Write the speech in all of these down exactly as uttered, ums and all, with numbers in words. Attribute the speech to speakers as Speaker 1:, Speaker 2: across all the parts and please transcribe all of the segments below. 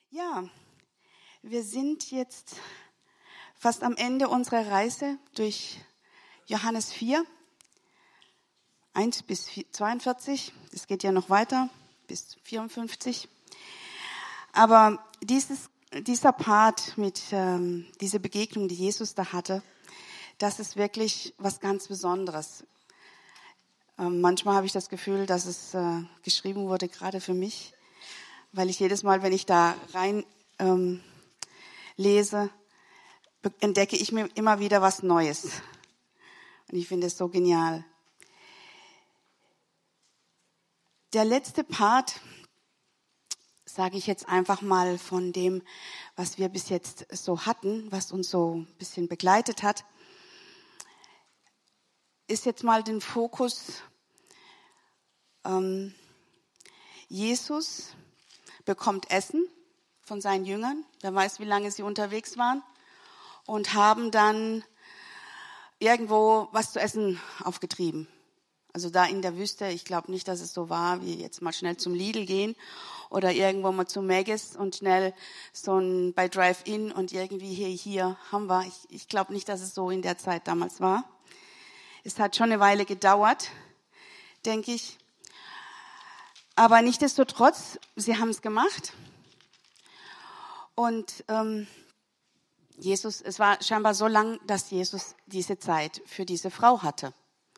Speaker 1: Ja, wir sind jetzt fast am Ende unserer Reise durch Johannes vier, eins bis zweiundvierzig. Es geht ja noch weiter bis vierundfünfzig. Aber dieses, dieser Part mit ähm, dieser Begegnung, die Jesus da hatte, das ist wirklich was ganz Besonderes. Ähm, manchmal habe ich das Gefühl, dass es äh, geschrieben wurde, gerade für mich, weil ich jedes Mal, wenn ich da rein ähm, lese, be- entdecke ich mir immer wieder was Neues. Und ich finde es so genial. Der letzte Part, sage ich jetzt einfach mal von dem, was wir bis jetzt so hatten, was uns so ein bisschen begleitet hat, ist jetzt mal den Fokus ähm, Jesus bekommt Essen von seinen Jüngern. Wer weiß, wie lange sie unterwegs waren. Und haben dann irgendwo was zu essen aufgetrieben. Also da in der Wüste. Ich glaube nicht, dass es so war, wie jetzt mal schnell zum Lidl gehen oder irgendwo mal zu Maggis und schnell so ein bei Drive-In und irgendwie hier, hier haben wir. Ich, ich glaube nicht, dass es so in der Zeit damals war. Es hat schon eine Weile gedauert, denke ich. Aber nichtsdestotrotz, sie haben es gemacht. Und ähm, Jesus, es war scheinbar so lang, dass Jesus diese Zeit für diese Frau hatte.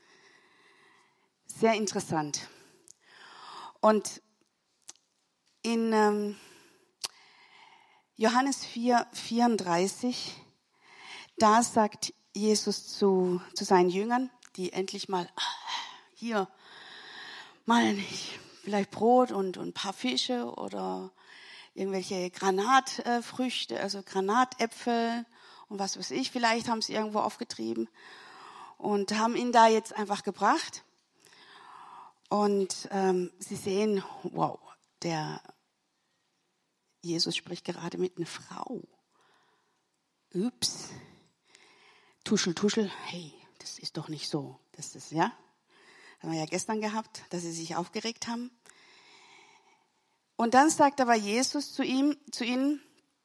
Speaker 1: Sehr interessant. Und in ähm, Johannes vier, vierunddreißig, da sagt Jesus zu, zu seinen Jüngern, die endlich mal hier mal nicht, vielleicht Brot und, und ein paar Fische oder irgendwelche Granatfrüchte, also Granatäpfel und was weiß ich, vielleicht haben sie irgendwo aufgetrieben und haben ihn da jetzt einfach gebracht. Und ähm, sie sehen, wow, der Jesus spricht gerade mit einer Frau. Ups, tuschel, tuschel, hey, das ist doch nicht so. Das ist, ja, haben wir ja gestern gehabt, dass sie sich aufgeregt haben. Und dann sagt aber Jesus zu ihm, zu ihnen,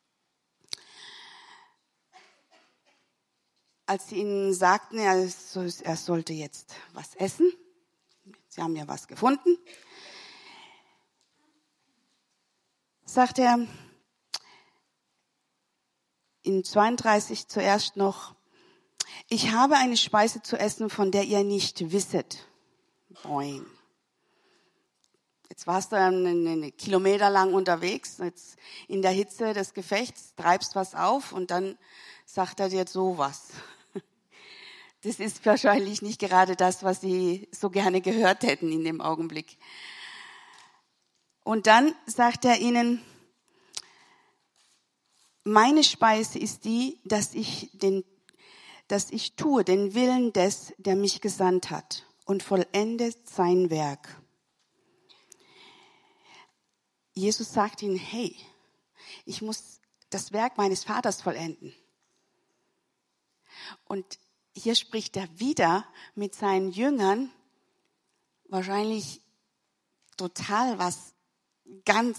Speaker 1: als sie ihnen sagten, er, er sollte jetzt was essen. Sie haben ja was gefunden. Sagt er in zweiunddreißig zuerst noch, ich habe eine Speise zu essen, von der ihr nicht wisset. Boing. Jetzt warst du einen Kilometer lang unterwegs, jetzt in der Hitze des Gefechts, treibst was auf und dann sagt er dir sowas. Das ist wahrscheinlich nicht gerade das, was sie so gerne gehört hätten in dem Augenblick. Und dann sagt er ihnen, meine Speise ist die, dass ich, den, dass ich tue den Willen des, der mich gesandt hat und vollendet sein Werk. Jesus sagt ihnen, hey, ich muss das Werk meines Vaters vollenden. Und hier spricht er wieder mit seinen Jüngern, wahrscheinlich total was ganz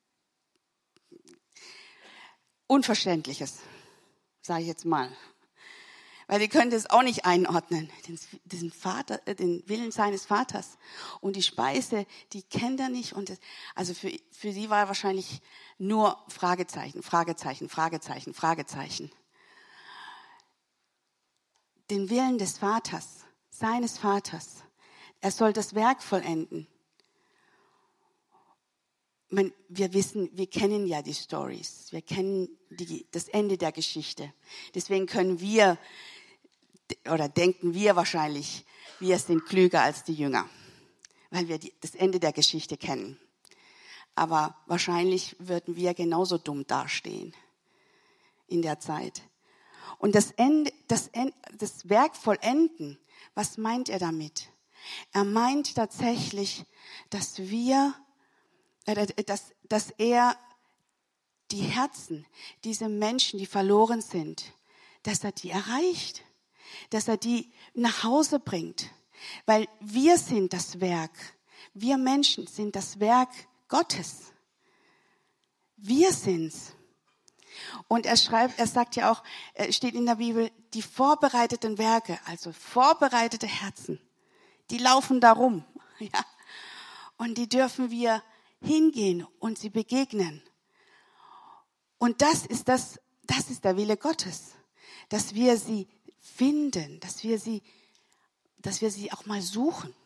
Speaker 1: Unverständliches, sage ich jetzt mal. Weil die können das auch nicht einordnen, den, den, Vater, den Willen seines Vaters. Und die Speise, die kennt er nicht. Und das, also für, für sie war wahrscheinlich nur Fragezeichen, Fragezeichen, Fragezeichen, Fragezeichen. Den Willen des Vaters, seines Vaters. Er soll das Werk vollenden. Man, wir wissen, wir kennen ja die Stories. Wir kennen die, das Ende der Geschichte. Deswegen können wir oder denken wir wahrscheinlich, wir sind klüger als die Jünger, weil wir die, das Ende der Geschichte kennen. Aber wahrscheinlich würden wir genauso dumm dastehen in der Zeit. Und das, Ende, das, das Werk vollenden, was meint er damit? Er meint tatsächlich, dass wir, äh, dass, dass er die Herzen, diese Menschen, die verloren sind, dass er die erreicht. Dass er die nach Hause bringt. Weil wir sind das Werk. Wir Menschen sind das Werk Gottes. Wir sind's. Und er schreibt, er sagt ja auch, steht in der Bibel, die vorbereiteten Werke, also vorbereitete Herzen, die laufen da rum, ja. Und die dürfen wir hingehen und sie begegnen. Und das ist das, das ist der Wille Gottes, dass wir sie finden, dass wir sie, dass wir sie auch mal suchen.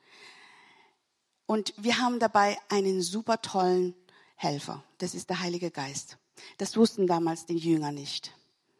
Speaker 1: Und wir haben dabei einen super tollen Helfer. Das ist der Heilige Geist. Das wussten damals die Jünger nicht.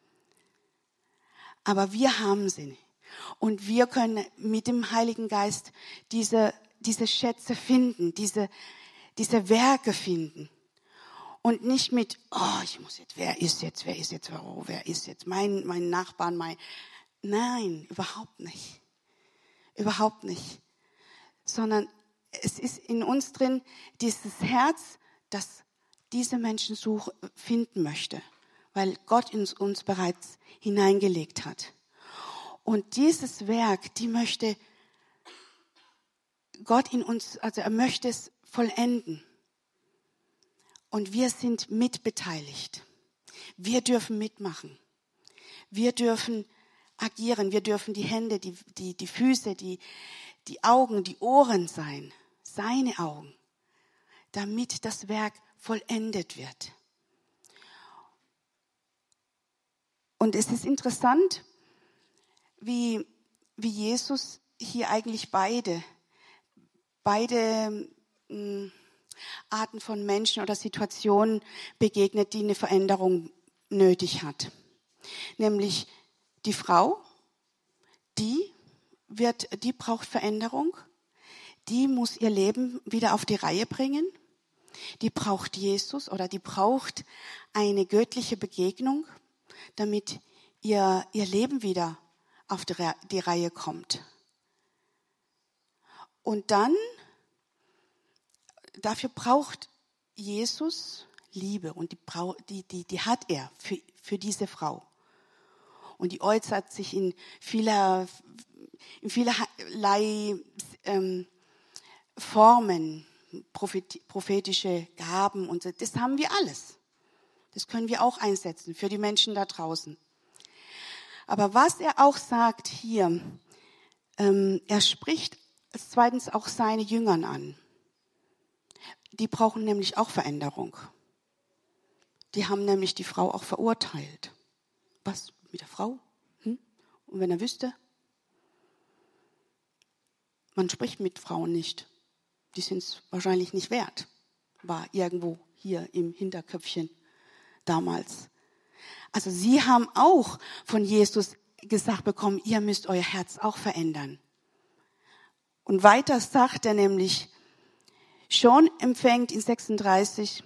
Speaker 1: Aber wir haben sie. Und wir können mit dem Heiligen Geist diese, diese Schätze finden, diese, diese Werke finden. Und nicht mit, oh, ich muss jetzt, wer ist jetzt, wer ist jetzt, oh, wer ist jetzt, mein, mein Nachbarn, mein, nein, überhaupt nicht. Überhaupt nicht. Sondern es ist in uns drin dieses Herz, das diese Menschen suchen, finden möchte, weil Gott in uns bereits hineingelegt hat. Und dieses Werk, die möchte Gott in uns, also er möchte es vollenden. Und wir sind mitbeteiligt. Wir dürfen mitmachen. Wir dürfen agieren. Wir dürfen die Hände, die, die, die Füße, die, die Augen, die Ohren sein. Seine Augen. Damit das Werk vollendet wird. Und es ist interessant, wie, wie Jesus hier eigentlich beide, beide mh, Arten von Menschen oder Situationen begegnet, die eine Veränderung nötig hat. Nämlich die Frau, die wird, die braucht Veränderung, die muss ihr Leben wieder auf die Reihe bringen. Die braucht Jesus oder die braucht eine göttliche Begegnung, damit ihr, ihr Leben wieder auf die, die Reihe kommt. Und dann, dafür braucht Jesus Liebe und die, die, die, die hat er für, für diese Frau. Und die äußert sich in vieler, in vielerlei ähm, Formen. Prophetische Gaben und so, das haben wir alles. Das können wir auch einsetzen für die Menschen da draußen. Aber was er auch sagt hier, ähm, er spricht zweitens auch seine Jüngern an. Die brauchen nämlich auch Veränderung. Die haben nämlich die Frau auch verurteilt. Was mit der Frau? Hm? Und wenn er wüsste, man spricht mit Frauen nicht. Die sind es wahrscheinlich nicht wert, war irgendwo hier im Hinterköpfchen damals. Also sie haben auch von Jesus gesagt bekommen, ihr müsst euer Herz auch verändern. Und weiter sagt er nämlich, schon empfängt in sechsunddreißig,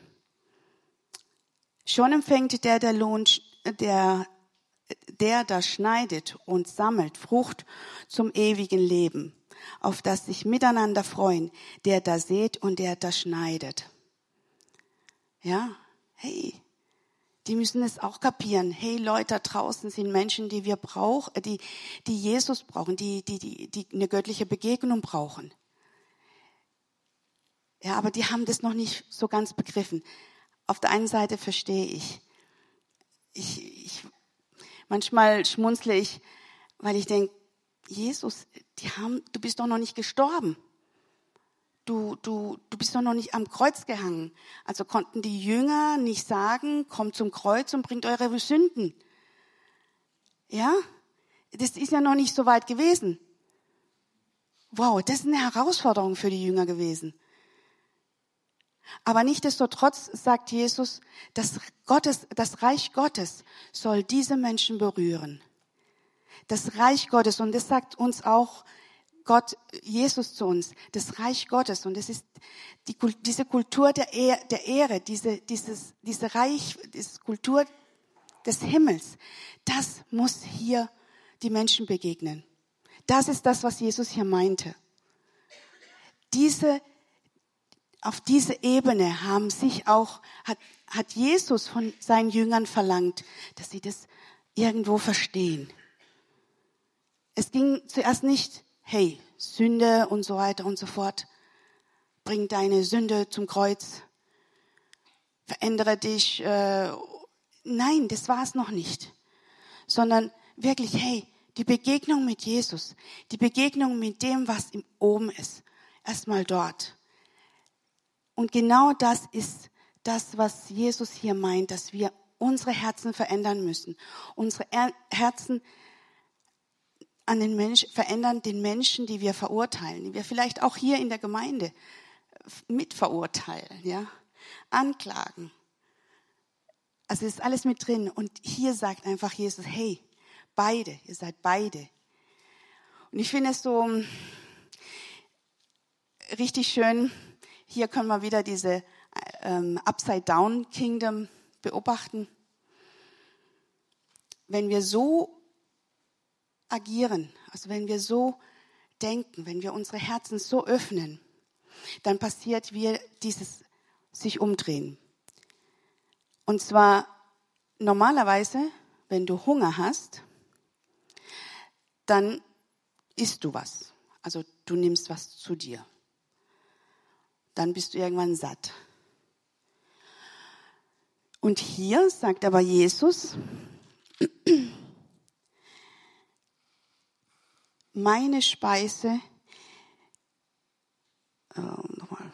Speaker 1: schon empfängt der, der Lohn, der, der da schneidet und sammelt Frucht zum ewigen Leben, auf das sich miteinander freuen, der da sät und der da schneidet. Ja, hey, die müssen es auch kapieren. Hey, Leute, da draußen sind Menschen, die wir brauchen, die, die Jesus brauchen, die, die, die, die eine göttliche Begegnung brauchen. Ja, aber die haben das noch nicht so ganz begriffen. Auf der einen Seite verstehe ich. Ich, ich manchmal schmunzle ich, weil ich denke, Jesus, die haben, du bist doch noch nicht gestorben. Du, du, du bist doch noch nicht am Kreuz gehangen. Also konnten die Jünger nicht sagen, kommt zum Kreuz und bringt eure Sünden. Ja? Das ist ja noch nicht so weit gewesen. Wow, das ist eine Herausforderung für die Jünger gewesen. Aber nichtsdestotrotz sagt Jesus, das, Gottes, das Reich Gottes soll diese Menschen berühren. Das Reich Gottes, und das sagt uns auch Gott, Jesus zu uns, das Reich Gottes, und es ist die, diese Kultur der, Ehr, der Ehre, diese, dieses, diese Reich, diese Kultur des Himmels, das muss hier die Menschen begegnen. Das ist das, was Jesus hier meinte. Diese, auf diese Ebene haben sich auch, hat, hat Jesus von seinen Jüngern verlangt, dass sie das irgendwo verstehen. Es ging zuerst nicht, hey, Sünde und so weiter und so fort, bring deine Sünde zum Kreuz. verändere dich. Äh, nein, das war es noch nicht. Sondern wirklich, hey, die Begegnung mit Jesus, die Begegnung mit dem, was im Oben ist, erstmal dort. Und genau das ist das, was Jesus hier meint, dass wir unsere Herzen verändern müssen. Unsere Herzen an den Menschen verändern, den Menschen, die wir verurteilen, die wir vielleicht auch hier in der Gemeinde mit verurteilen, ja, anklagen. Also ist alles mit drin. Und hier sagt einfach Jesus, hey, beide, ihr seid beide. Und ich finde es so richtig schön, hier können wir wieder diese ähm, Upside-Down-Kingdom beobachten. Wenn wir so agieren, also wenn wir so denken, wenn wir unsere Herzen so öffnen, dann passiert wie dieses sich umdrehen. Und zwar normalerweise, wenn du Hunger hast, dann isst du was. Also du nimmst was zu dir. Dann bist du irgendwann satt. Und hier sagt aber Jesus, meine Speise, äh, nochmal,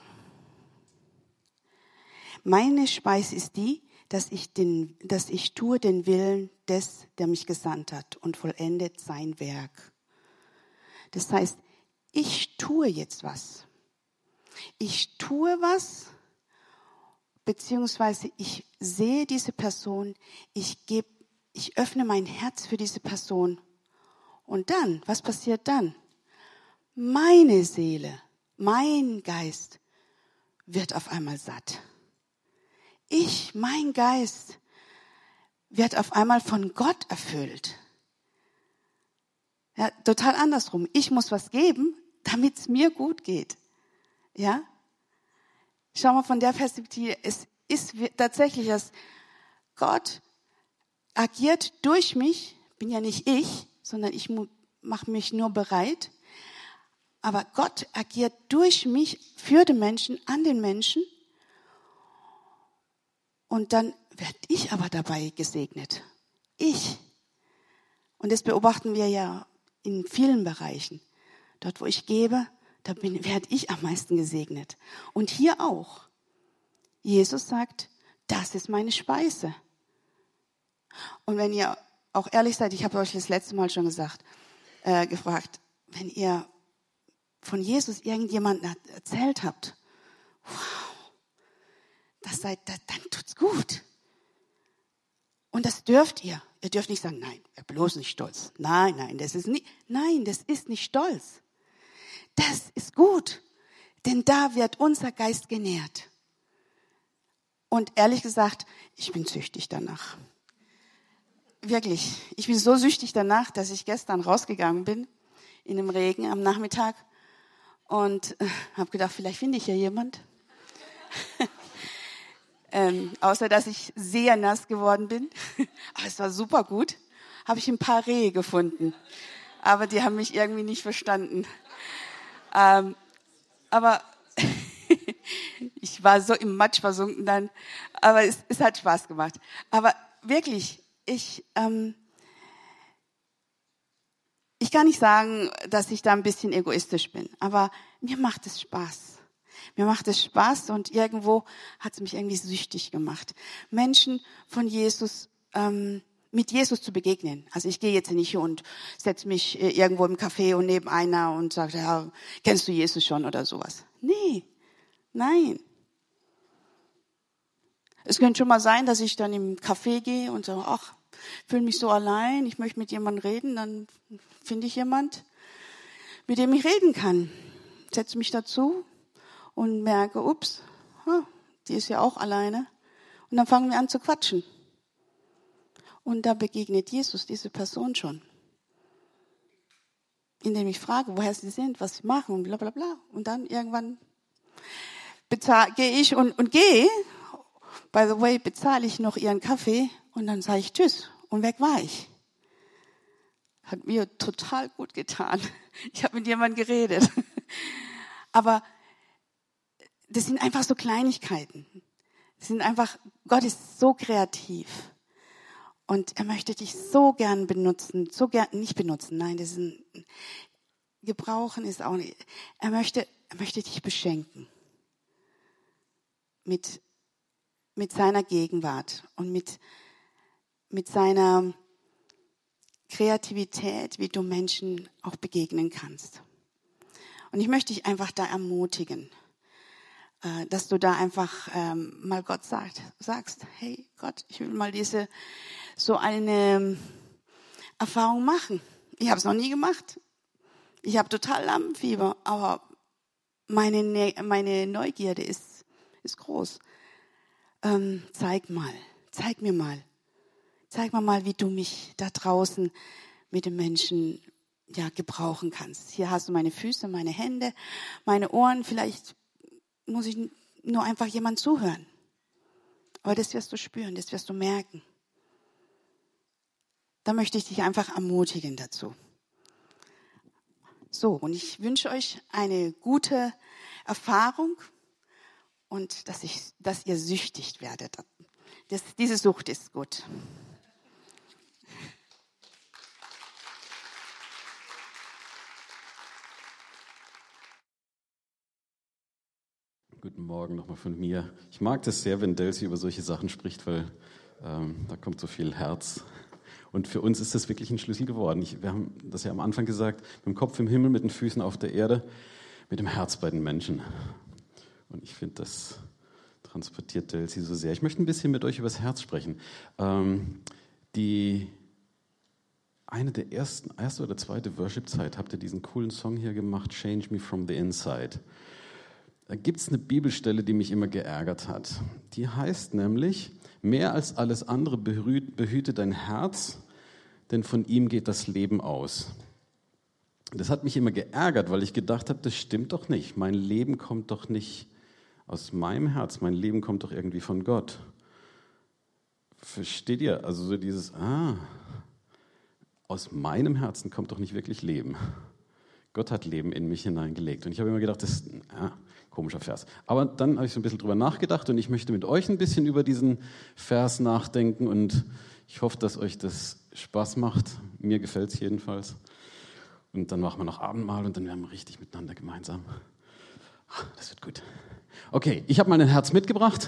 Speaker 1: meine Speise ist die, dass ich, den, dass ich tue den Willen des, der mich gesandt hat und vollendet sein Werk. Das heißt, ich tue jetzt was. Ich tue was, beziehungsweise ich sehe diese Person, ich gebe, ich öffne mein Herz für diese Person. Und dann, was passiert dann? Meine Seele, mein Geist wird auf einmal satt. Ich, mein Geist, wird auf einmal von Gott erfüllt. Ja, total andersrum. Ich muss was geben, damit es mir gut geht. Ja? Schau mal von der Perspektive, es ist tatsächlich, dass Gott agiert durch mich, bin ja nicht ich, sondern ich mache mich nur bereit. Aber Gott agiert durch mich für den Menschen, an den Menschen. Und dann werde ich aber dabei gesegnet. Ich. Und das beobachten wir ja in vielen Bereichen. Dort, wo ich gebe, da werde ich am meisten gesegnet. Und hier auch. Jesus sagt, das ist meine Speise. Und wenn ihr auch ehrlich seid, ich habe euch das letzte Mal schon gesagt, äh, gefragt, wenn ihr von Jesus irgendjemandem erzählt habt, wow, das seid, das, dann tut's gut. Und das dürft ihr. Ihr dürft nicht sagen, nein, bloß nicht stolz. Nein, nein, das ist nicht, nein, das ist nicht stolz. Das ist gut, denn da wird unser Geist genährt. Und ehrlich gesagt, ich bin süchtig danach. Wirklich, ich bin so süchtig danach, dass ich gestern rausgegangen bin in dem Regen am Nachmittag und äh, habe gedacht, vielleicht finde ich ja jemand. ähm, außer, dass ich sehr nass geworden bin. Aber es war super gut. Habe ich ein paar Rehe gefunden. Aber die haben mich irgendwie nicht verstanden. Ähm, aber ich war so im Matsch versunken dann. Aber es, es hat Spaß gemacht. Aber wirklich, ich, ähm, ich kann nicht sagen, dass ich da ein bisschen egoistisch bin. Aber mir macht es Spaß. Mir macht es Spaß und irgendwo hat es mich irgendwie süchtig gemacht. Menschen von Jesus, ähm, mit Jesus zu begegnen. Also ich gehe jetzt nicht hier und setze mich irgendwo im Café und neben einer und sage, ja, kennst du Jesus schon oder sowas. Nee, nein. Es könnte schon mal sein, dass ich dann im Café gehe und sage, ach, fühle mich so allein, ich möchte mit jemandem reden, dann finde ich jemand, mit dem ich reden kann. Setze mich dazu und merke, ups, die ist ja auch alleine. Und dann fangen wir an zu quatschen. Und da begegnet Jesus diese Person schon. Indem ich frage, woher sie sind, was sie machen und bla bla bla. Und dann irgendwann gehe ich und, und gehe. By the way, bezahle ich noch ihren Kaffee und dann sage ich Tschüss und weg war ich. Hat mir total gut getan. Ich habe mit jemandem geredet. Aber das sind einfach so Kleinigkeiten. Sie sind einfach, Gott ist so kreativ. Und er möchte dich so gern benutzen, so gern, nicht benutzen, nein, das ist ein, gebrauchen ist auch nicht. Er möchte, er möchte dich beschenken. Mit, mit seiner Gegenwart und mit, mit seiner Kreativität, wie du Menschen auch begegnen kannst. Und ich möchte dich einfach da ermutigen, dass du da einfach ähm, mal Gott sagt, sagst, hey Gott, ich will mal diese so eine Erfahrung machen. Ich habe es noch nie gemacht. Ich habe total Lampenfieber, aber meine ne- meine Neugierde ist ist groß. Ähm, zeig mal, zeig mir mal, zeig mir mal, wie du mich da draußen mit den Menschen ja gebrauchen kannst. Hier hast du meine Füße, meine Hände, meine Ohren. Vielleicht muss ich nur einfach jemand zuhören. Aber das wirst du spüren, das wirst du merken. Da möchte ich dich einfach ermutigen dazu. So, und ich wünsche euch eine gute Erfahrung und dass, ich, dass ihr süchtig werdet. Das, diese Sucht ist gut.
Speaker 2: Guten Morgen nochmal von mir. Ich mag das sehr, wenn Delcy über solche Sachen spricht, weil ähm, da kommt so viel Herz. Und für uns ist das wirklich ein Schlüssel geworden. Ich, wir haben das ja am Anfang gesagt, mit dem Kopf im Himmel, mit den Füßen auf der Erde, mit dem Herz bei den Menschen. Und ich finde, das transportiert Delcy so sehr. Ich möchte ein bisschen mit euch über das Herz sprechen. Ähm, die eine der ersten, erste oder zweite Worship-Zeit habt ihr diesen coolen Song hier gemacht, Change Me From The Inside. Da gibt es eine Bibelstelle, die mich immer geärgert hat. Die heißt nämlich, mehr als alles andere behüte dein Herz, denn von ihm geht das Leben aus. Das hat mich immer geärgert, weil ich gedacht habe, das stimmt doch nicht. Mein Leben kommt doch nicht aus meinem Herz, mein Leben kommt doch irgendwie von Gott. Versteht ihr? Also so dieses, ah, aus meinem Herzen kommt doch nicht wirklich Leben. Gott hat Leben in mich hineingelegt. Und ich habe immer gedacht, das ist ein ja, komischer Vers. Aber dann habe ich so ein bisschen drüber nachgedacht und ich möchte mit euch ein bisschen über diesen Vers nachdenken und ich hoffe, dass euch das Spaß macht. Mir gefällt es jedenfalls. Und dann machen wir noch Abendmahl und dann werden wir richtig miteinander gemeinsam. Das wird gut. Okay, ich habe mal ein Herz mitgebracht.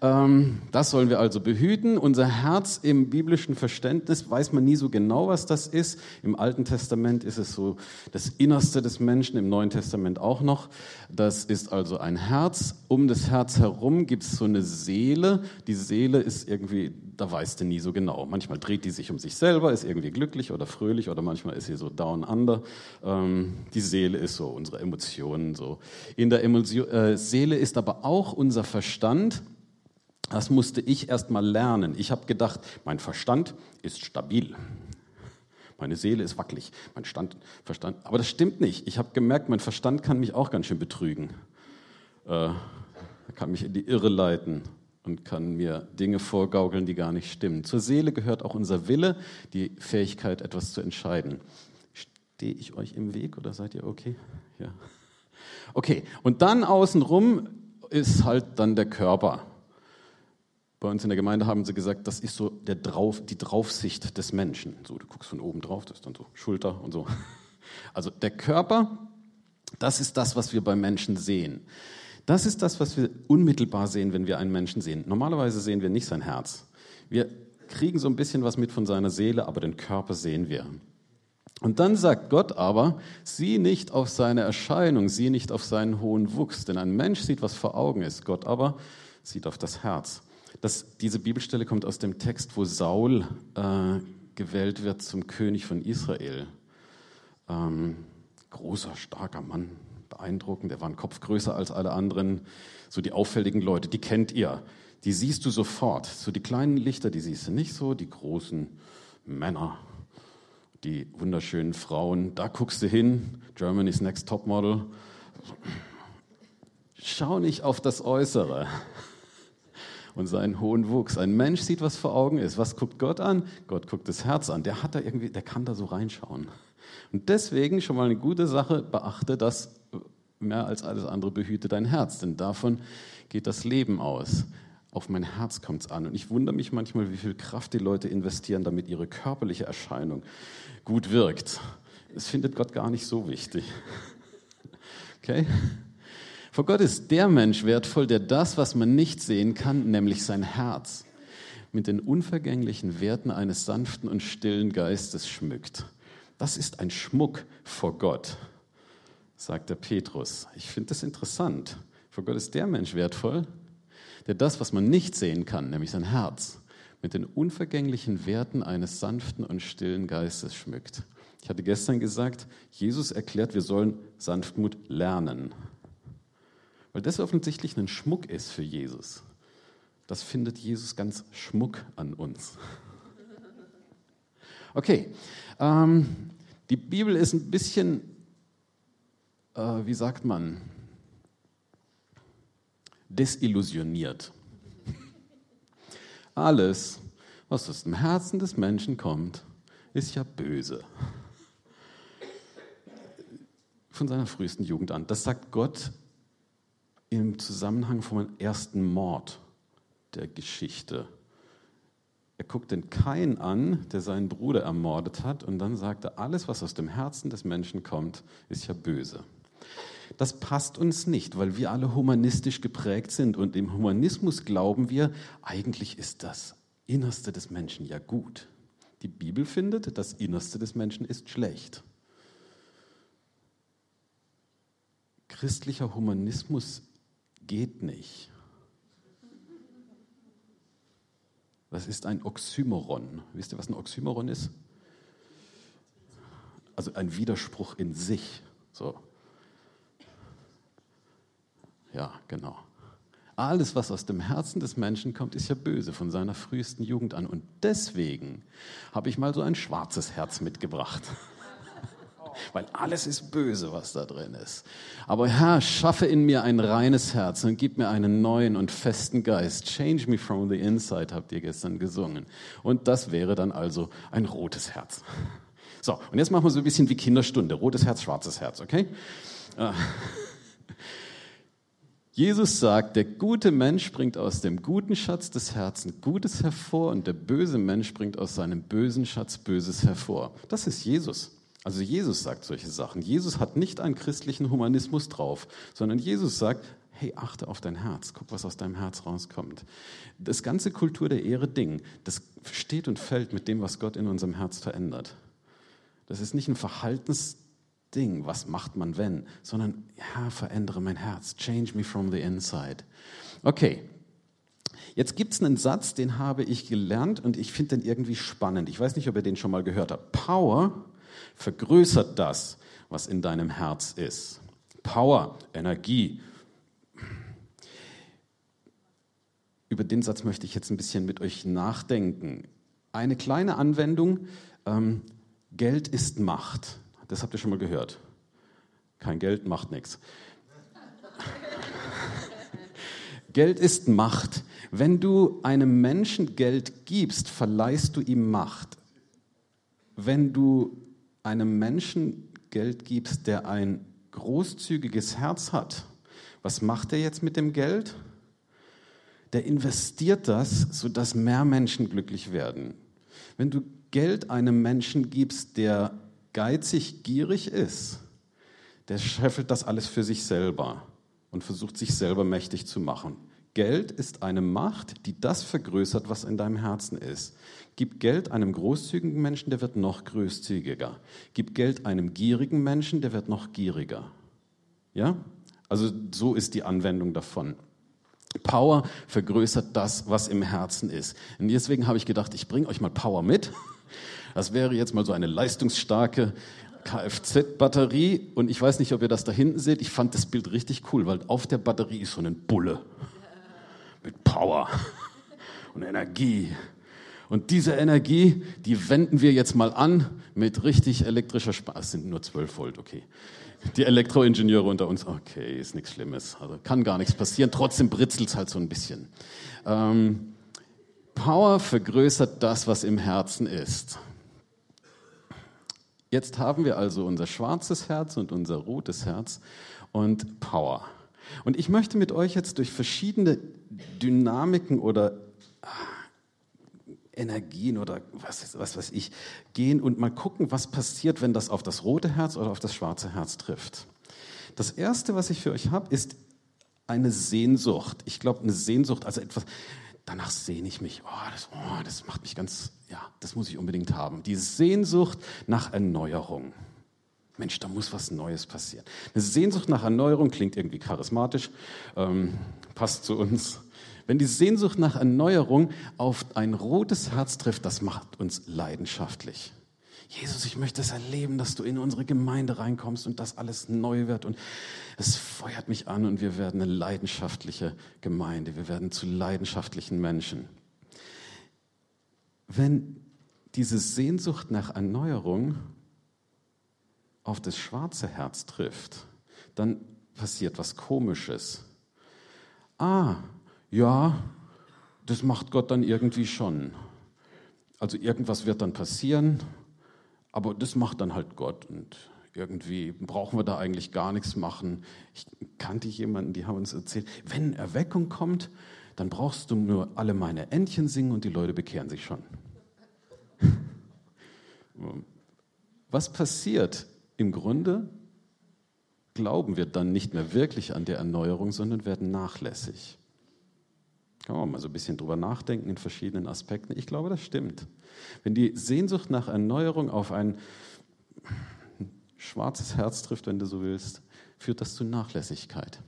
Speaker 2: Das sollen wir also behüten. Unser Herz im biblischen Verständnis weiß man nie so genau, was das ist. Im Alten Testament ist es so das Innerste des Menschen, im Neuen Testament auch noch. Das ist also ein Herz. Um das Herz herum gibt es so eine Seele. Die Seele ist irgendwie, da weißt du nie so genau. Manchmal dreht die sich um sich selber, ist irgendwie glücklich oder fröhlich oder manchmal ist sie so down under. Die Seele ist so unsere Emotionen. So. In der Emotion, äh, Seele ist aber auch unser Verstand. Das musste ich erst mal lernen. Ich habe gedacht, mein Verstand ist stabil. Meine Seele ist wackelig. Mein Stand, Verstand, aber das stimmt nicht. Ich habe gemerkt, mein Verstand kann mich auch ganz schön betrügen. Äh, er kann mich in die Irre leiten und kann mir Dinge vorgaukeln, die gar nicht stimmen. Zur Seele gehört auch unser Wille, die Fähigkeit, etwas zu entscheiden. Stehe ich euch im Weg oder seid ihr okay? Ja. Okay, und dann außenrum ist halt dann der Körper. Bei uns in der Gemeinde haben sie gesagt, das ist so der Drauf, die Draufsicht des Menschen. So, du guckst von oben drauf, das ist dann so Schulter und so. Also der Körper, das ist das, was wir bei Menschen sehen. Das ist das, was wir unmittelbar sehen, wenn wir einen Menschen sehen. Normalerweise sehen wir nicht sein Herz. Wir kriegen so ein bisschen was mit von seiner Seele, aber den Körper sehen wir. Und dann sagt Gott aber, sieh nicht auf seine Erscheinung, sieh nicht auf seinen hohen Wuchs, denn ein Mensch sieht, was vor Augen ist, Gott aber sieht auf das Herz. Das, diese Bibelstelle kommt aus dem Text, wo Saul äh, gewählt wird zum König von Israel. Ähm, großer, starker Mann, beeindruckend, er war ein Kopf größer als alle anderen. So die auffälligen Leute, die kennt ihr, die siehst du sofort. So die kleinen Lichter, die siehst du nicht so, die großen Männer, die wunderschönen Frauen, da guckst du hin, Germany's Next Topmodel. Schau nicht auf das Äußere und seinen hohen Wuchs. Ein Mensch sieht, was vor Augen ist. Was guckt Gott an? Gott guckt das Herz an. Der hat da irgendwie, der kann da so reinschauen. Und deswegen schon mal eine gute Sache, beachte das mehr als alles andere behüte dein Herz, denn davon geht das Leben aus. Auf mein Herz kommt es an. Und ich wundere mich manchmal, wie viel Kraft die Leute investieren, damit ihre körperliche Erscheinung gut wirkt. Das findet Gott gar nicht so wichtig. Okay? Vor Gott ist der Mensch wertvoll, der das, was man nicht sehen kann, nämlich sein Herz, mit den unvergänglichen Werten eines sanften und stillen Geistes schmückt. Das ist ein Schmuck vor Gott, sagt der Petrus. Ich finde das interessant. Vor Gott ist der Mensch wertvoll, der das, was man nicht sehen kann, nämlich sein Herz, mit den unvergänglichen Werten eines sanften und stillen Geistes schmückt. Ich hatte gestern gesagt, Jesus erklärt, wir sollen Sanftmut lernen. Weil das offensichtlich ein Schmuck ist für Jesus. Das findet Jesus ganz Schmuck an uns. Okay, ähm, die Bibel ist ein bisschen, äh, wie sagt man, desillusioniert. Alles, was aus dem Herzen des Menschen kommt, ist ja böse. Von seiner frühesten Jugend an. Das sagt Gott im Zusammenhang vom ersten Mord der Geschichte. Er guckt den Kain an, der seinen Bruder ermordet hat, und dann sagt er, alles, was aus dem Herzen des Menschen kommt, ist ja böse. Das passt uns nicht, weil wir alle humanistisch geprägt sind, und im Humanismus glauben wir, eigentlich ist das Innerste des Menschen ja gut. Die Bibel findet, das Innerste des Menschen ist schlecht. Christlicher Humanismus geht nicht. Das ist ein Oxymoron. Wisst ihr, was ein Oxymoron ist? Also ein Widerspruch in sich. So. Ja, genau. Alles, was aus dem Herzen des Menschen kommt, ist ja böse, von seiner frühesten Jugend an. Und deswegen habe ich mal so ein schwarzes Herz mitgebracht. Weil alles ist böse, was da drin ist. Aber Herr, schaffe in mir ein reines Herz und gib mir einen neuen und festen Geist. Change me from the inside, habt ihr gestern gesungen. Und das wäre dann also ein rotes Herz. So, und jetzt machen wir so ein bisschen wie Kinderstunde. Rotes Herz, schwarzes Herz, okay? Jesus sagt, der gute Mensch bringt aus dem guten Schatz des Herzens Gutes hervor und der böse Mensch bringt aus seinem bösen Schatz Böses hervor. Das ist Jesus. Also Jesus sagt solche Sachen. Jesus hat nicht einen christlichen Humanismus drauf, sondern Jesus sagt, hey, achte auf dein Herz, guck, was aus deinem Herz rauskommt. Das ganze Kultur der Ehre Ding, das steht und fällt mit dem, was Gott in unserem Herz verändert. Das ist nicht ein Verhaltensding, was macht man wenn, sondern, ja, verändere mein Herz, change me from the inside. Okay, jetzt gibt es einen Satz, den habe ich gelernt und ich finde den irgendwie spannend. Ich weiß nicht, ob ihr den schon mal gehört habt. Power vergrößert das, was in deinem Herz ist. Power, Energie. Über den Satz möchte ich jetzt ein bisschen mit euch nachdenken. Eine kleine Anwendung, ähm, Geld ist Macht. Das habt ihr schon mal gehört. Kein Geld macht nichts. Geld ist Macht. Wenn du einem Menschen Geld gibst, verleihst du ihm Macht. Wenn du einem Menschen Geld gibst, der ein großzügiges Herz hat, was macht er jetzt mit dem Geld? Der investiert das, sodass mehr Menschen glücklich werden. Wenn du Geld einem Menschen gibst, der geizig, gierig ist, der scheffelt das alles für sich selber und versucht, sich selber mächtig zu machen. Geld ist eine Macht, die das vergrößert, was in deinem Herzen ist. Gib Geld einem großzügigen Menschen, der wird noch großzügiger. Gib Geld einem gierigen Menschen, der wird noch gieriger. Ja? Also so ist die Anwendung davon. Power vergrößert das, was im Herzen ist. Und deswegen habe ich gedacht, ich bringe euch mal Power mit. Das wäre jetzt mal so eine leistungsstarke Kfz-Batterie. Und ich weiß nicht, ob ihr das da hinten seht. Ich fand das Bild richtig cool, weil auf der Batterie ist so ein Bulle mit Power und Energie. Und diese Energie, die wenden wir jetzt mal an mit richtig elektrischer Spannung. Es sind nur zwölf Volt, okay. Die Elektroingenieure unter uns, okay, ist nichts Schlimmes. Also kann gar nichts passieren. Trotzdem britzelt es halt so ein bisschen. Ähm, Power vergrößert das, was im Herzen ist. Jetzt haben wir also unser schwarzes Herz und unser rotes Herz und Power. Und ich möchte mit euch jetzt durch verschiedene Dynamiken oder Energien oder was, was weiß ich gehen und mal gucken, was passiert, wenn das auf das rote Herz oder auf das schwarze Herz trifft. Das Erste, was ich für euch habe, ist eine Sehnsucht. Ich glaube, eine Sehnsucht, also etwas, danach sehne ich mich. Oh das, oh, das macht mich ganz, ja, das muss ich unbedingt haben. Die Sehnsucht nach Erneuerung. Mensch, da muss was Neues passieren. Eine Sehnsucht nach Erneuerung klingt irgendwie charismatisch, ähm, passt zu uns. Wenn die Sehnsucht nach Erneuerung auf ein rotes Herz trifft, das macht uns leidenschaftlich. Jesus, ich möchte es erleben, dass du in unsere Gemeinde reinkommst und dass alles neu wird. Und es feuert mich an und wir werden eine leidenschaftliche Gemeinde. Wir werden zu leidenschaftlichen Menschen. Wenn diese Sehnsucht nach Erneuerung auf das schwarze Herz trifft, dann passiert was Komisches. Ah, ja, das macht Gott dann irgendwie schon. Also irgendwas wird dann passieren, aber das macht dann halt Gott und irgendwie brauchen wir da eigentlich gar nichts machen. Ich kannte jemanden, die haben uns erzählt, wenn Erweckung kommt, dann brauchst du nur alle meine Entchen singen und die Leute bekehren sich schon. Was passiert? Im Grunde glauben wir dann nicht mehr wirklich an der Erneuerung, sondern werden nachlässig. Kann man mal so ein bisschen drüber nachdenken in verschiedenen Aspekten. Ich glaube, das stimmt. Wenn die Sehnsucht nach Erneuerung auf ein schwarzes Herz trifft, wenn du so willst, führt das zu Nachlässigkeit.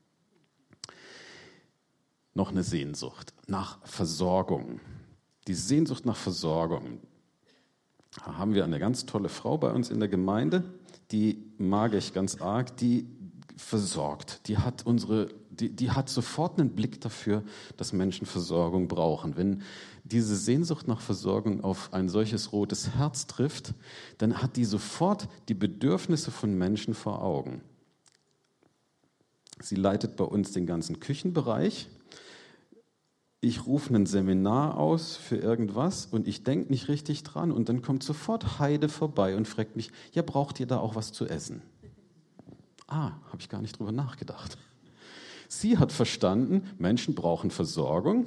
Speaker 2: Noch eine Sehnsucht nach Versorgung. Die Sehnsucht nach Versorgung. Da haben wir eine ganz tolle Frau bei uns in der Gemeinde, die mag ich ganz arg, die versorgt. Die hat unsere, die, die hat sofort einen Blick dafür, dass Menschen Versorgung brauchen. Wenn diese Sehnsucht nach Versorgung auf ein solches rotes Herz trifft, dann hat die sofort die Bedürfnisse von Menschen vor Augen. Sie leitet bei uns den ganzen Küchenbereich. Ich rufe ein Seminar aus für irgendwas und ich denke nicht richtig dran und dann kommt sofort Heide vorbei und fragt mich, ja, braucht ihr da auch was zu essen? Ah, habe ich gar nicht drüber nachgedacht. Sie hat verstanden, Menschen brauchen Versorgung,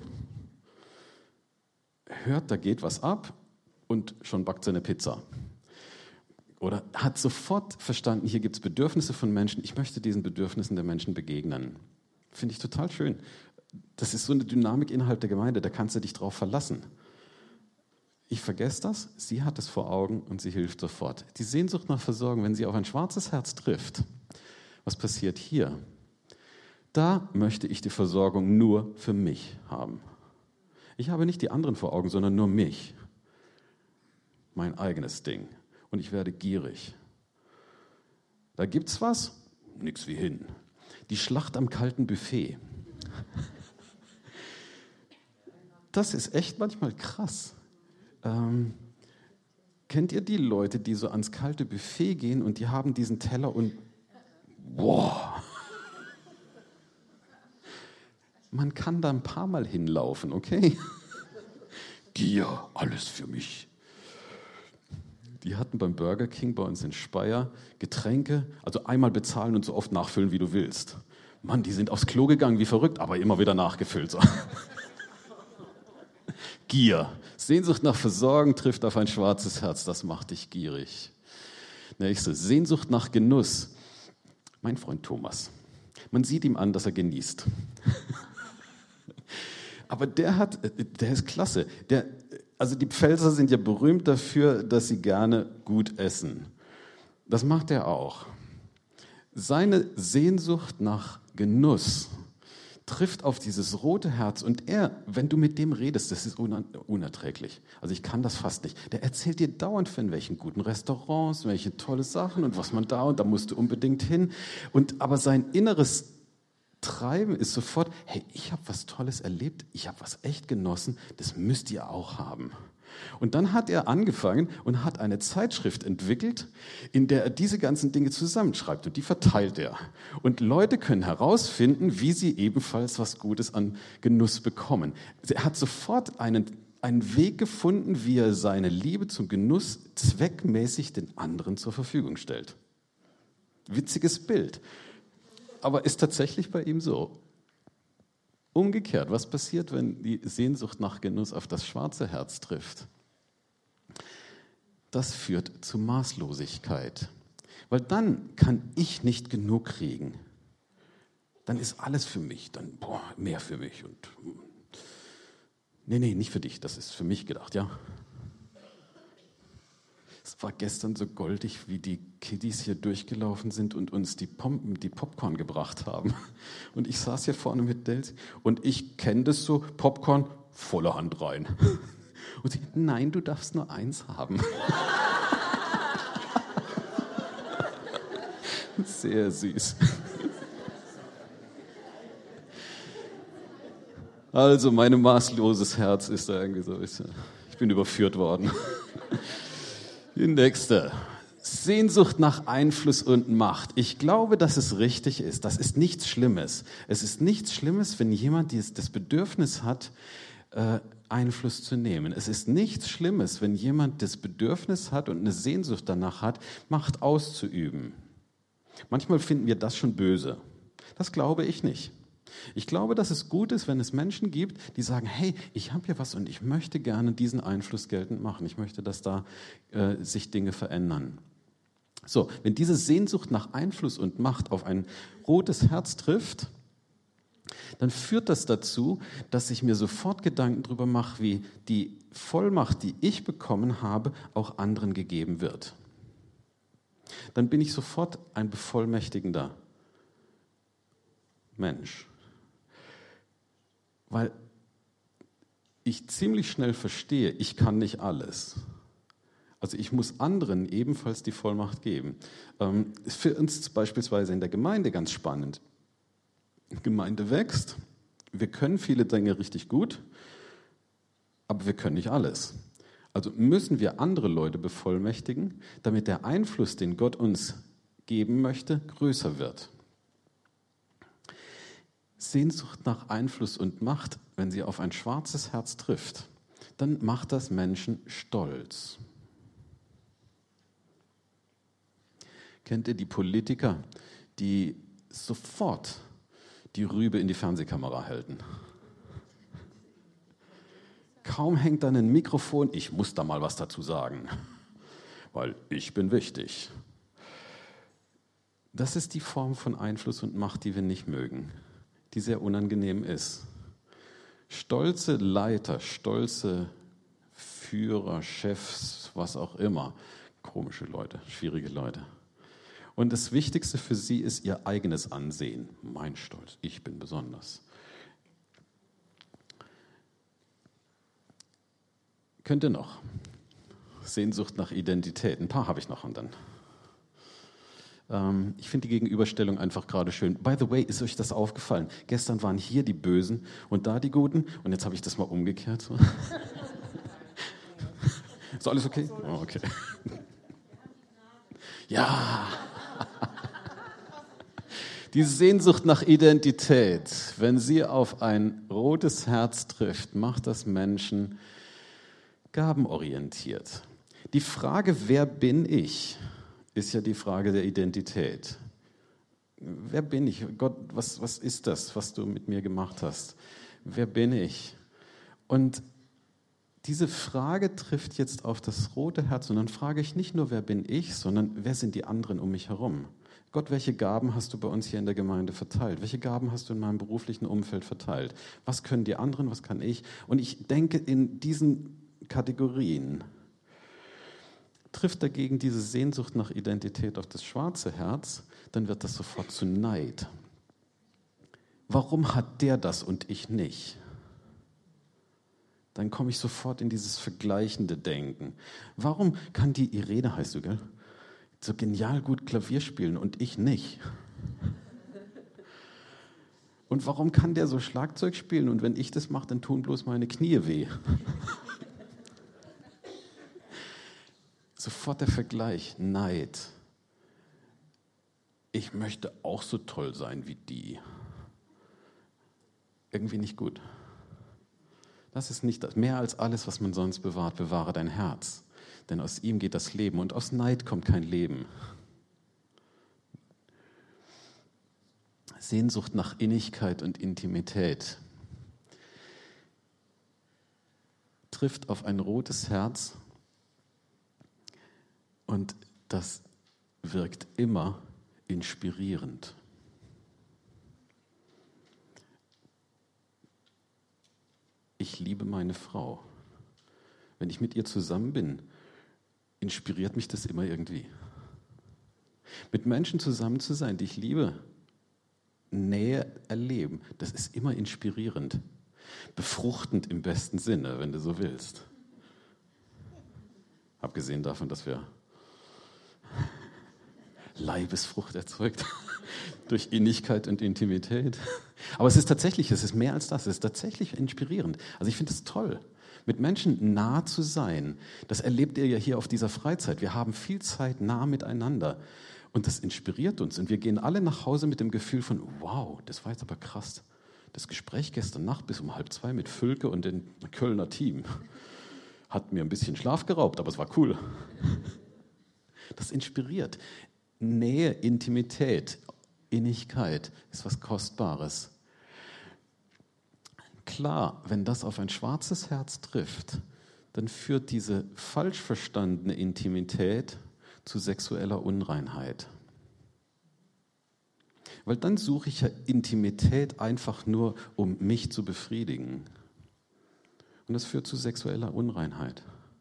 Speaker 2: hört, da geht was ab und schon backt sie eine Pizza. Oder hat sofort verstanden, hier gibt es Bedürfnisse von Menschen, ich möchte diesen Bedürfnissen der Menschen begegnen. Finde ich total schön. Das ist so eine Dynamik innerhalb der Gemeinde, da kannst du dich drauf verlassen. Ich vergesse das, sie hat es vor Augen und sie hilft sofort. Die Sehnsucht nach Versorgung, wenn sie auf ein schwarzes Herz trifft, was passiert hier? Da möchte ich die Versorgung nur für mich haben. Ich habe nicht die anderen vor Augen, sondern nur mich. Mein eigenes Ding. Und ich werde gierig. Da gibt's was? Nix wie hin. Die Schlacht am kalten Buffet. Das ist echt manchmal krass. Ähm, kennt ihr die Leute, die so ans kalte Buffet gehen und die haben diesen Teller und wow. Man kann da ein paar Mal hinlaufen, okay? Gier, alles für mich. Die hatten beim Burger King bei uns in Speyer Getränke, also einmal bezahlen und so oft nachfüllen, wie du willst. Mann, die sind aufs Klo gegangen wie verrückt, aber immer wieder nachgefüllt. So. Gier. Sehnsucht nach Versorgung trifft auf ein schwarzes Herz, das macht dich gierig. Nächste, Sehnsucht nach Genuss. Mein Freund Thomas. Man sieht ihm an, dass er genießt. Aber der hat, der ist klasse. Der, also die Pfälzer sind ja berühmt dafür, dass sie gerne gut essen. Das macht er auch. Seine Sehnsucht nach Genuss trifft auf dieses rote Herz und er, wenn du mit dem redest, das ist unerträglich. Also ich kann das fast nicht. Der erzählt dir dauernd von welchen guten Restaurants, welche tolle Sachen und was man da und da musst du unbedingt hin. Und aber sein inneres Treiben ist sofort, hey, ich habe was Tolles erlebt, ich habe was echt genossen, das müsst ihr auch haben. Und dann hat er angefangen und hat eine Zeitschrift entwickelt, in der er diese ganzen Dinge zusammenschreibt und die verteilt er. Und Leute können herausfinden, wie sie ebenfalls was Gutes an Genuss bekommen. Er hat sofort einen, einen Weg gefunden, wie er seine Liebe zum Genuss zweckmäßig den anderen zur Verfügung stellt. Witziges Bild. Aber ist tatsächlich bei ihm so. Umgekehrt, was passiert, wenn die Sehnsucht nach Genuss auf das schwarze Herz trifft? Das führt zu Maßlosigkeit. Weil dann kann ich nicht genug kriegen. Dann ist alles für mich, dann boah, mehr für mich. Und nee, nee, nicht für dich, das ist für mich gedacht, ja. Es war gestern so goldig, wie die Kiddies hier durchgelaufen sind und uns die, Pompen, die Popcorn gebracht haben. Und ich saß hier vorne mit Dels und ich kenne das so, Popcorn, volle Hand rein. Und sie, nein, du darfst nur eins haben. Sehr süß. Also, mein maßloses Herz ist da irgendwie so. Ich bin überführt worden. Die nächste. Sehnsucht nach Einfluss und Macht. Ich glaube, dass es richtig ist. Das ist nichts Schlimmes. Es ist nichts Schlimmes, wenn jemand das Bedürfnis hat, Einfluss zu nehmen. Es ist nichts Schlimmes, wenn jemand das Bedürfnis hat und eine Sehnsucht danach hat, Macht auszuüben. Manchmal finden wir das schon böse. Das glaube ich nicht. Ich glaube, dass es gut ist, wenn es Menschen gibt, die sagen, hey, ich habe hier was und ich möchte gerne diesen Einfluss geltend machen. Ich möchte, dass da äh, sich Dinge verändern. So, wenn diese Sehnsucht nach Einfluss und Macht auf ein rotes Herz trifft, dann führt das dazu, dass ich mir sofort Gedanken darüber mache, wie die Vollmacht, die ich bekommen habe, auch anderen gegeben wird. Dann bin ich sofort ein bevollmächtigender Mensch. Weil ich ziemlich schnell verstehe, ich kann nicht alles. Also ich muss anderen ebenfalls die Vollmacht geben. Ähm, ist für uns beispielsweise in der Gemeinde ganz spannend. Die Gemeinde wächst, wir können viele Dinge richtig gut, aber wir können nicht alles. Also müssen wir andere Leute bevollmächtigen, damit der Einfluss, den Gott uns geben möchte, größer wird. Sehnsucht nach Einfluss und Macht, wenn sie auf ein schwarzes Herz trifft, dann macht das Menschen stolz. Kennt ihr die Politiker, die sofort die Rübe in die Fernsehkamera halten? Kaum hängt dann ein Mikrofon, ich muss da mal was dazu sagen, weil ich bin wichtig. Das ist die Form von Einfluss und Macht, die wir nicht mögen, die sehr unangenehm ist. Stolze Leiter, stolze Führer, Chefs, was auch immer, komische Leute, schwierige Leute. Und das Wichtigste für sie ist ihr eigenes Ansehen. Mein Stolz, ich bin besonders. Könnt ihr noch? Sehnsucht nach Identität. Ein paar habe ich noch und dann. Ähm, ich finde die Gegenüberstellung einfach gerade schön. By the way, ist euch das aufgefallen? Gestern waren hier die Bösen und da die Guten und jetzt habe ich das mal umgekehrt. So. Ist alles okay? Oh, okay. Ja. Die Sehnsucht nach Identität, wenn sie auf ein rotes Herz trifft, macht das Menschen gabenorientiert. Die Frage, wer bin ich, ist ja die Frage der Identität. Wer bin ich? Gott, was, was ist das, was du mit mir gemacht hast? Wer bin ich? Und diese Frage trifft jetzt auf das rote Herz und dann frage ich nicht nur, wer bin ich, sondern wer sind die anderen um mich herum? Gott, welche Gaben hast du bei uns hier in der Gemeinde verteilt? Welche Gaben hast du in meinem beruflichen Umfeld verteilt? Was können die anderen, was kann ich? Und ich denke in diesen Kategorien. Trifft dagegen diese Sehnsucht nach Identität auf das schwarze Herz, dann wird das sofort zu Neid. Warum hat der das und ich nicht? Dann komme ich sofort in dieses vergleichende Denken. Warum kann die Irene, heißt du, gell, so genial gut Klavier spielen und ich nicht? Und warum kann der so Schlagzeug spielen und wenn ich das mache, dann tun bloß meine Knie weh? Sofort der Vergleich, Neid. Ich möchte auch so toll sein wie die. Irgendwie nicht gut. Das ist nicht das. Mehr als alles, was man sonst bewahrt, bewahre dein Herz. Denn aus ihm geht das Leben und aus Neid kommt kein Leben. Sehnsucht nach Innigkeit und Intimität trifft auf ein rotes Herz und das wirkt immer inspirierend. Ich liebe meine Frau. Wenn ich mit ihr zusammen bin, inspiriert mich das immer irgendwie. Mit Menschen zusammen zu sein, die ich liebe, Nähe erleben, das ist immer inspirierend. Befruchtend im besten Sinne, wenn du so willst. Abgesehen davon, dass wir Leibesfrucht erzeugt durch Innigkeit und Intimität. Aber es ist tatsächlich, es ist mehr als das, es ist tatsächlich inspirierend. Also ich finde es toll, mit Menschen nah zu sein. Das erlebt ihr ja hier auf dieser Freizeit. Wir haben viel Zeit nah miteinander und das inspiriert uns. Und wir gehen alle nach Hause mit dem Gefühl von, wow, das war jetzt aber krass. Das Gespräch gestern Nacht bis um halb zwei mit Völke und dem Kölner Team hat mir ein bisschen Schlaf geraubt, aber es war cool. Das inspiriert. Nähe, Intimität, Innigkeit ist was Kostbares. Klar, wenn das auf ein schwarzes Herz trifft, dann führt diese falsch verstandene Intimität zu sexueller Unreinheit. Weil dann suche ich ja Intimität einfach nur, um mich zu befriedigen. Und das führt zu sexueller Unreinheit.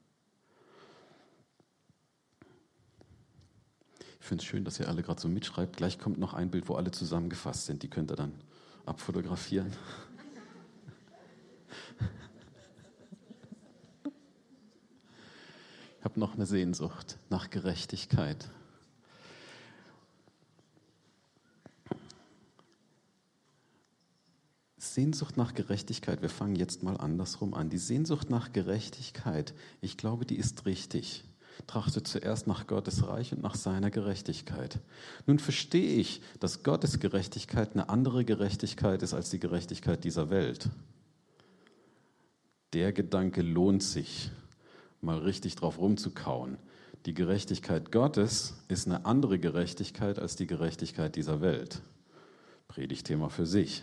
Speaker 2: Ich finde es schön, dass ihr alle gerade so mitschreibt. Gleich kommt noch ein Bild, wo alle zusammengefasst sind. Die könnt ihr dann abfotografieren. Ich habe noch eine Sehnsucht nach Gerechtigkeit. Sehnsucht nach Gerechtigkeit, wir fangen jetzt mal andersrum an. Die Sehnsucht nach Gerechtigkeit, ich glaube, die ist richtig. Trachte zuerst nach Gottes Reich und nach seiner Gerechtigkeit. Nun verstehe ich, dass Gottes Gerechtigkeit eine andere Gerechtigkeit ist als die Gerechtigkeit dieser Welt. Der Gedanke lohnt sich, mal richtig drauf rumzukauen. Die Gerechtigkeit Gottes ist eine andere Gerechtigkeit als die Gerechtigkeit dieser Welt. Predigtthema für sich.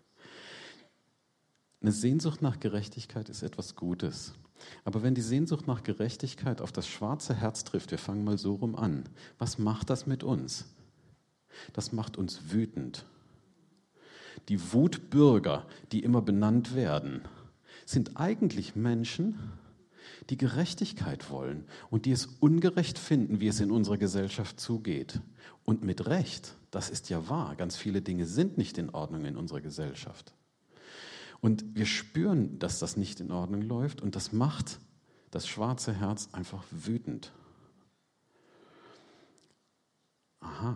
Speaker 2: Eine Sehnsucht nach Gerechtigkeit ist etwas Gutes. Aber wenn die Sehnsucht nach Gerechtigkeit auf das schwarze Herz trifft, wir fangen mal so rum an, was macht das mit uns? Das macht uns wütend. Die Wutbürger, die immer benannt werden, sind eigentlich Menschen, die Gerechtigkeit wollen und die es ungerecht finden, wie es in unserer Gesellschaft zugeht. Und mit Recht, das ist ja wahr, ganz viele Dinge sind nicht in Ordnung in unserer Gesellschaft. Und wir spüren, dass das nicht in Ordnung läuft und das macht das schwarze Herz einfach wütend. Aha.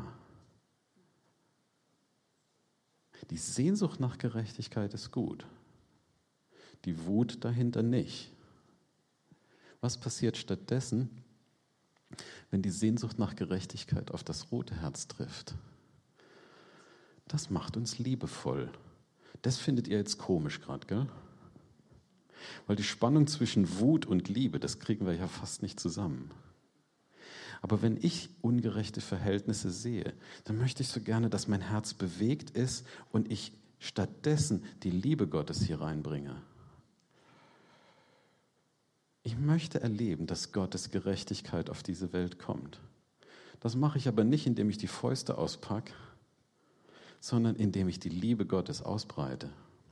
Speaker 2: Die Sehnsucht nach Gerechtigkeit ist gut. Die Wut dahinter nicht. Was passiert stattdessen, wenn die Sehnsucht nach Gerechtigkeit auf das rote Herz trifft? Das macht uns liebevoll. Das findet ihr jetzt komisch gerade, gell? Weil die Spannung zwischen Wut und Liebe, das kriegen wir ja fast nicht zusammen. Aber wenn ich ungerechte Verhältnisse sehe, dann möchte ich so gerne, dass mein Herz bewegt ist und ich stattdessen die Liebe Gottes hier reinbringe. Ich möchte erleben, dass Gottes Gerechtigkeit auf diese Welt kommt. Das mache ich aber nicht, indem ich die Fäuste auspacke, sondern indem ich die Liebe Gottes ausbreite.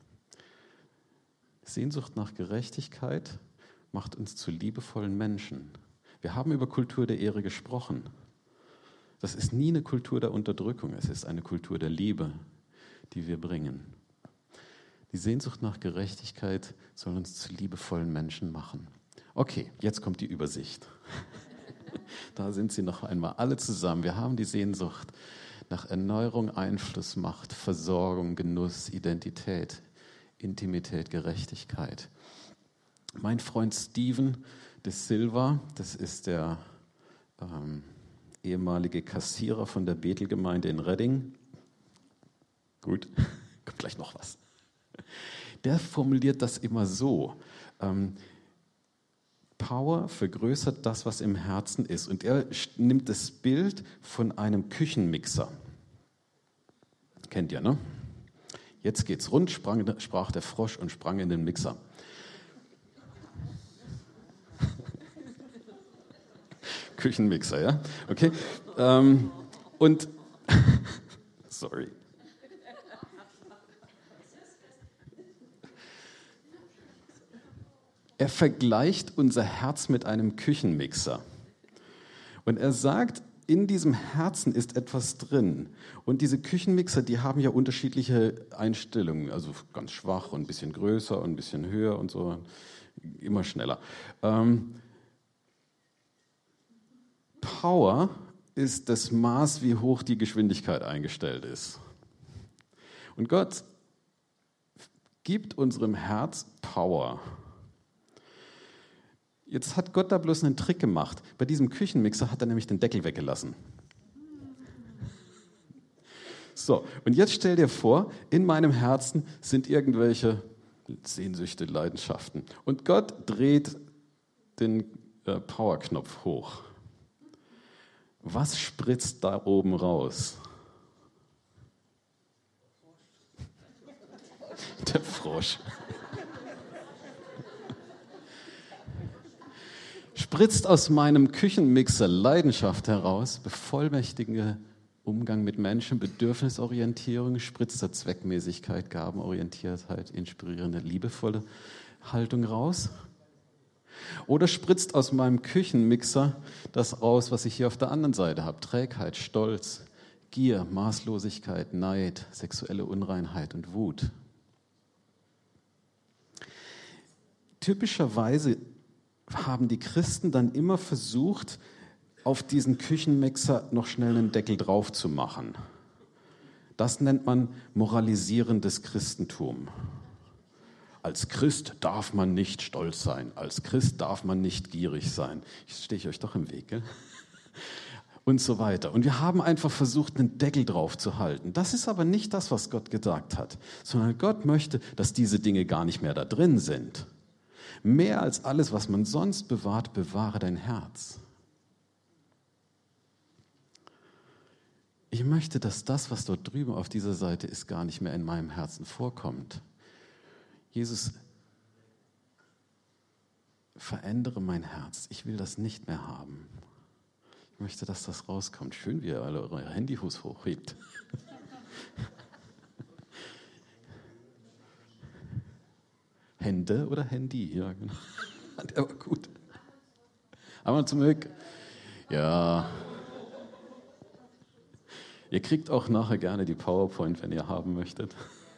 Speaker 2: Sehnsucht nach Gerechtigkeit macht uns zu liebevollen Menschen. Wir haben über Kultur der Ehre gesprochen. Das ist nie eine Kultur der Unterdrückung, es ist eine Kultur der Liebe, die wir bringen. Die Sehnsucht nach Gerechtigkeit soll uns zu liebevollen Menschen machen. Okay, jetzt kommt die Übersicht. Da sind sie noch einmal alle zusammen. Wir haben die Sehnsucht nach Erneuerung, Einfluss, Macht, Versorgung, Genuss, Identität, Intimität, Gerechtigkeit. Mein Freund Steven de Silva, das ist der ähm, ehemalige Kassierer von der Bethel-Gemeinde in Redding. Gut, kommt gleich noch was. Der formuliert das immer so. Ähm, Power vergrößert das, was im Herzen ist. Und er nimmt das Bild von einem Küchenmixer. Kennt ihr, ne? Jetzt geht's rund, sprang, sprach der Frosch und sprang in den Mixer. Küchenmixer, ja? Okay. Ähm, und, sorry. Er vergleicht unser Herz mit einem Küchenmixer. Und er sagt, in diesem Herzen ist etwas drin. Und diese Küchenmixer, die haben ja unterschiedliche Einstellungen. Also ganz schwach und ein bisschen größer und ein bisschen höher und so. Immer schneller. Ähm, Power ist das Maß, wie hoch die Geschwindigkeit eingestellt ist. Und Gott gibt unserem Herz Power. Jetzt hat Gott da bloß einen Trick gemacht. Bei diesem Küchenmixer hat er nämlich den Deckel weggelassen. So, und jetzt stell dir vor, in meinem Herzen sind irgendwelche Sehnsüchte, Leidenschaften. Und Gott dreht den äh, Powerknopf hoch. Was spritzt da oben raus? Der Frosch. Spritzt aus meinem Küchenmixer Leidenschaft heraus, bevollmächtigende Umgang mit Menschen, Bedürfnisorientierung, spritzt da Zweckmäßigkeit, Gabenorientiertheit, inspirierende, liebevolle Haltung raus? Oder spritzt aus meinem Küchenmixer das raus, was ich hier auf der anderen Seite habe? Trägheit, Stolz, Gier, Maßlosigkeit, Neid, sexuelle Unreinheit und Wut. Typischerweise haben die Christen dann immer versucht, auf diesen Küchenmixer noch schnell einen Deckel drauf zu machen. Das nennt man moralisierendes Christentum. Als Christ darf man nicht stolz sein, als Christ darf man nicht gierig sein. Jetzt stehe ich euch doch im Weg, gell? Und so weiter. Und wir haben einfach versucht, einen Deckel drauf zu halten. Das ist aber nicht das, was Gott gesagt hat, sondern Gott möchte, dass diese Dinge gar nicht mehr da drin sind. Mehr als alles, was man sonst bewahrt, bewahre dein Herz. Ich möchte, dass das, was dort drüben auf dieser Seite ist, gar nicht mehr in meinem Herzen vorkommt. Jesus, verändere mein Herz. Ich will das nicht mehr haben. Ich möchte, dass das rauskommt. Schön, wie ihr alle eure Handyhus hochhebt. Hände oder Handy? Ja, genau. Der war gut. Einmal zum Glück. Ja. Ihr kriegt auch nachher gerne die PowerPoint, wenn ihr haben möchtet.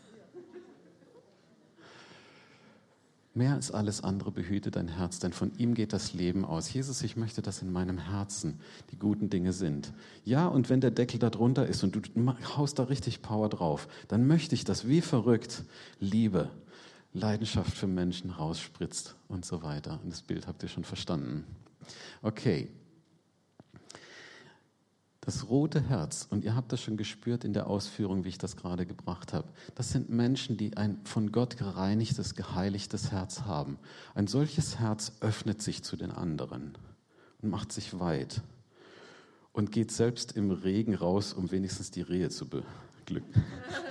Speaker 2: Mehr als alles andere behüte dein Herz, denn von ihm geht das Leben aus. Jesus, ich möchte, dass in meinem Herzen die guten Dinge sind. Ja, und wenn der Deckel da drunter ist und du haust da richtig Power drauf, dann möchte ich, dass wie verrückt Liebe, Leidenschaft für Menschen rausspritzt und so weiter. Und das Bild habt ihr schon verstanden. Okay. Das rote Herz, und ihr habt das schon gespürt in der Ausführung, wie ich das gerade gebracht habe, das sind Menschen, die ein von Gott gereinigtes, geheiligtes Herz haben. Ein solches Herz öffnet sich zu den anderen und macht sich weit und geht selbst im Regen raus, um wenigstens die Rehe zu beglücken.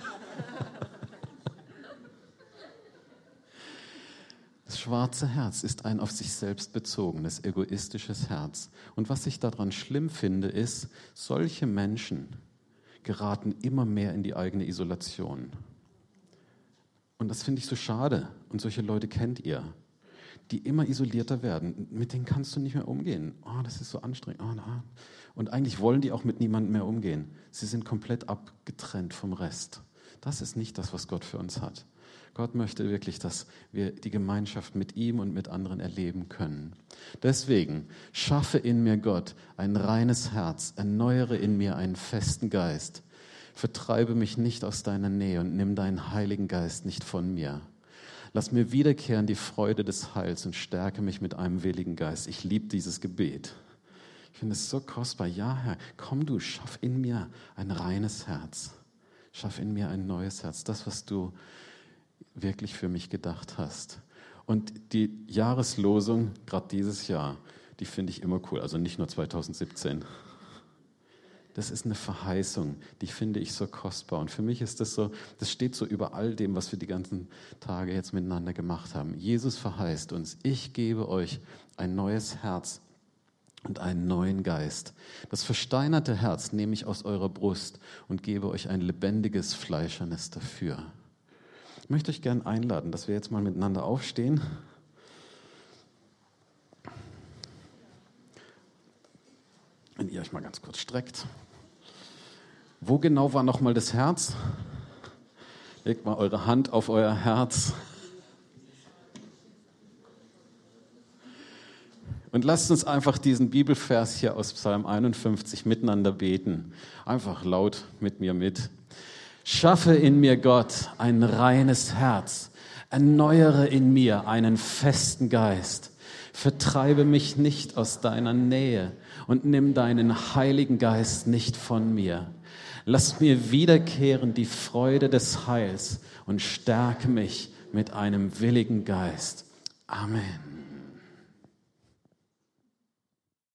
Speaker 2: Das schwarze Herz ist ein auf sich selbst bezogenes, egoistisches Herz. Und was ich daran schlimm finde, ist, solche Menschen geraten immer mehr in die eigene Isolation. Und das finde ich so schade. Und solche Leute kennt ihr, die immer isolierter werden. Mit denen kannst du nicht mehr umgehen. Oh, das ist so anstrengend. Oh, na. Und eigentlich wollen die auch mit niemandem mehr umgehen. Sie sind komplett abgetrennt vom Rest. Das ist nicht das, was Gott für uns hat. Gott möchte wirklich, dass wir die Gemeinschaft mit ihm und mit anderen erleben können. Deswegen schaffe in mir, Gott, ein reines Herz, erneuere in mir einen festen Geist. Vertreibe mich nicht aus deiner Nähe und nimm deinen Heiligen Geist nicht von mir. Lass mir wiederkehren die Freude des Heils und stärke mich mit einem willigen Geist. Ich liebe dieses Gebet. Ich finde es so kostbar. Ja, Herr, komm du, schaff in mir ein reines Herz. Schaff in mir ein neues Herz. Das, was du wirklich für mich gedacht hast. Und die Jahreslosung, gerade dieses Jahr, die finde ich immer cool. Also nicht nur zwanzig siebzehn. das ist eine Verheißung, die finde ich so kostbar. Und für mich ist das so, das steht so über all dem, was wir die ganzen Tage jetzt miteinander gemacht haben. Jesus verheißt uns, ich gebe euch ein neues Herz und einen neuen Geist. Das versteinerte Herz nehme ich aus eurer Brust und gebe euch ein lebendiges, fleischernes dafür. Ich möchte euch gerne einladen, dass wir jetzt mal miteinander aufstehen. Wenn ihr euch mal ganz kurz streckt. Wo genau war nochmal das Herz? Legt mal eure Hand auf euer Herz. Und lasst uns einfach diesen Bibelvers hier aus Psalm einundfünfzig miteinander beten. Einfach laut mit mir mit. Schaffe in mir, Gott, ein reines Herz. Erneuere in mir einen festen Geist. Vertreibe mich nicht aus deiner Nähe und nimm deinen Heiligen Geist nicht von mir. Lass mir wiederkehren die Freude des Heils und stärke mich mit einem willigen Geist. Amen.